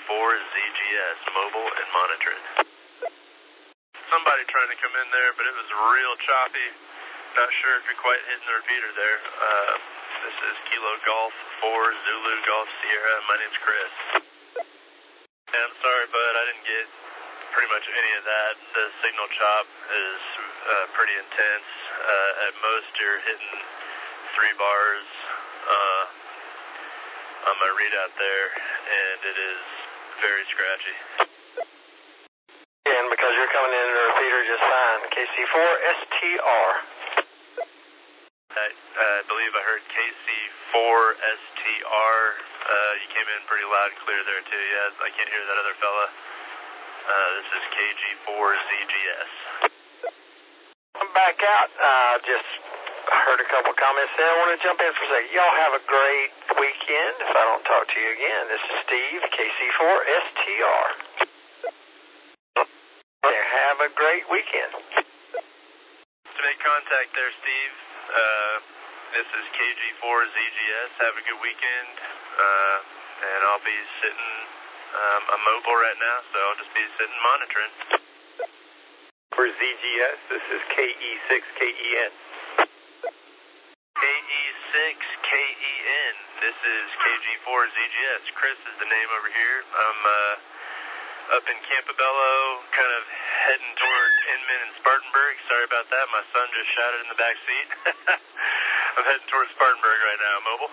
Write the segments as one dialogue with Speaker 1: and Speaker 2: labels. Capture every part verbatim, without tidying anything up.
Speaker 1: four Z G S, mobile and monitoring. Somebody trying to come in there, but it was real choppy. Not sure if you're quite hitting the repeater there. Uh, this is Kilo Golf four Zulu Golf Sierra. My name's Chris. And I'm sorry, bud, I didn't get pretty much any of that. The signal chop is uh, pretty intense. Uh, at most, you're hitting three bars uh, on my readout there, and it is very scratchy.
Speaker 2: And because you're coming in the repeater just fine, K C four S T R.
Speaker 1: I, I believe I heard K C four S T R. Uh, you came in pretty loud and clear there, too. Yeah, I can't hear that other fella. Uh, this is K G four Z G S.
Speaker 2: I'm back out. Uh, just heard a couple comments there. I want to jump in for a second. Y'all have a great weekend. If I don't talk to you again, this is Steve, K C four S T R. Have a great weekend.
Speaker 1: To make contact there, Steve, uh, this is K G four Z G S. Have a good weekend. Uh, and I'll be sitting, um, I'm mobile right now, so I'll just be sitting monitoring.
Speaker 3: For Z G S, this is K E six K E N.
Speaker 1: K E six K E N. This is K G four Z G S. Chris is the name over here. I'm, uh, up in Campobello, kind of heading toward Inman and Spartanburg. Sorry about that. My son just shouted in the back seat. I'm heading towards Spartanburg right now. Mobile.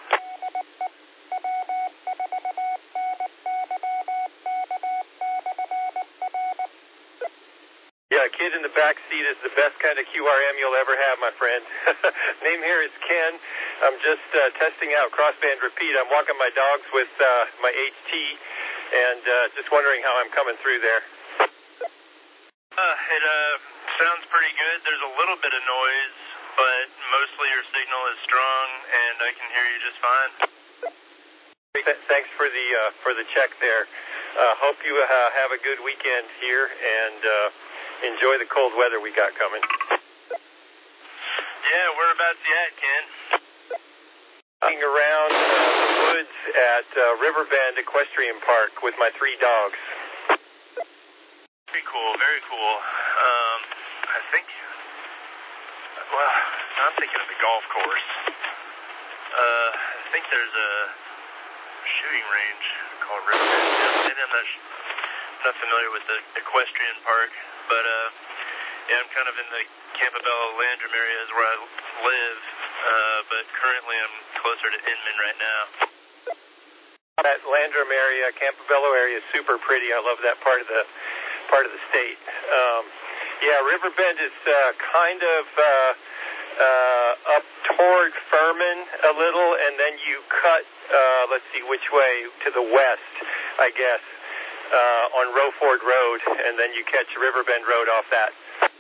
Speaker 3: Yeah, a kid in the back seat is the best kind of Q R M you'll ever have, my friend. Name here is Ken. I'm just uh, testing out crossband repeat. I'm walking my dogs with uh, my H T. And uh, just wondering how I'm coming through there.
Speaker 1: Uh, it uh, sounds pretty good. There's a little bit of noise, but mostly your signal is strong, and I can hear you just fine.
Speaker 3: Th- thanks for the uh, for the check there. Uh, hope you uh, have a good weekend here, and uh, enjoy the cold weather we got coming.
Speaker 1: Yeah, whereabouts you at, Ken?
Speaker 3: Walking around uh, the woods at uh, Riverbend Equestrian Park with my three dogs.
Speaker 1: Very cool, very cool. Um, I think, well, I'm thinking of the golf course. Uh, I think there's a shooting range called Riverbend. Maybe I'm not, I'm not familiar with the equestrian park, but uh, yeah, I'm kind of in the Campobello Landrum area is where I live. Uh, but currently I'm closer to Inman right now.
Speaker 3: That Landrum area, Campobello area is super pretty. I love that part of the part of the state. Um, yeah, Riverbend is uh, kind of uh, uh, up toward Furman a little, and then you cut, uh, let's see which way, to the west, I guess, uh, on Rowford Road, and then you catch Riverbend Road off that.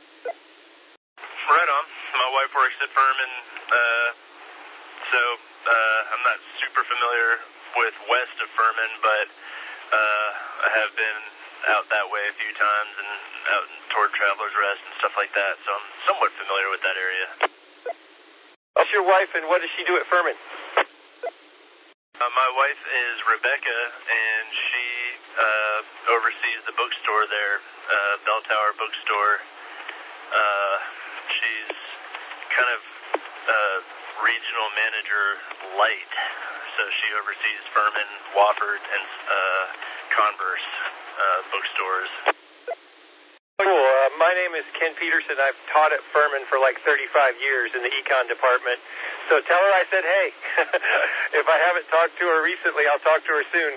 Speaker 1: Right on. My wife works at Furman, uh, so uh, I'm not super familiar with west of Furman, but uh, I have been out that way a few times and out toward Traveler's Rest and stuff like that, so I'm somewhat familiar with that area.
Speaker 3: What's your wife, and what does she do at Furman?
Speaker 1: Uh, my wife is Rebecca, and she uh, oversees the bookstore there, uh, Bell Tower Bookstore. Uh, she's kind of uh, regional manager light, so she oversees Furman, Wofford, and uh, Converse uh, bookstores.
Speaker 3: Cool. Uh, my name is Ken Peterson. I've taught at Furman for like thirty-five years in the econ department. So tell her I said, hey, if I haven't talked to her recently, I'll talk to her soon.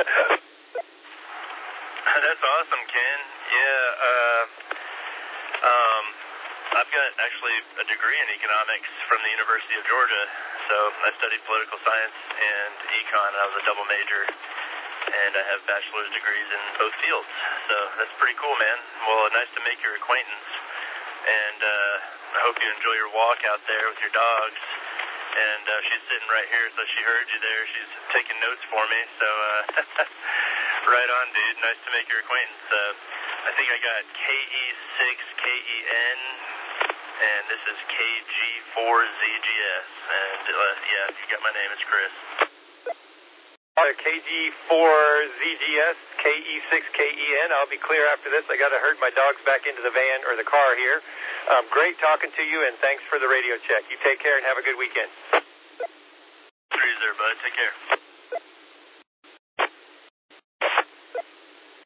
Speaker 1: That's awesome, Ken. Yeah, uh, um, I've got actually a degree in economics from the University of Georgia. So I studied political science and econ, and I was a double major. And I have bachelor's degrees in both fields. So that's pretty cool, man. Well, nice to make your acquaintance. And uh, I hope you enjoy your walk out there with your dogs. And uh, she's sitting right here, so she heard you there. She's taking notes for me. So uh, right on, dude. Nice to make your acquaintance. Uh, I think I got K E six K E N, and this is K G four Z G S. And uh, yeah, you got my name. It's Chris.
Speaker 3: K G four Z G S, K E six K E N. I'll be clear after this. I got to herd my dogs back into the van or the car here. Um, great talking to you, and thanks for the radio check. You take care and have a good weekend.
Speaker 1: Freezer, bud. Take care.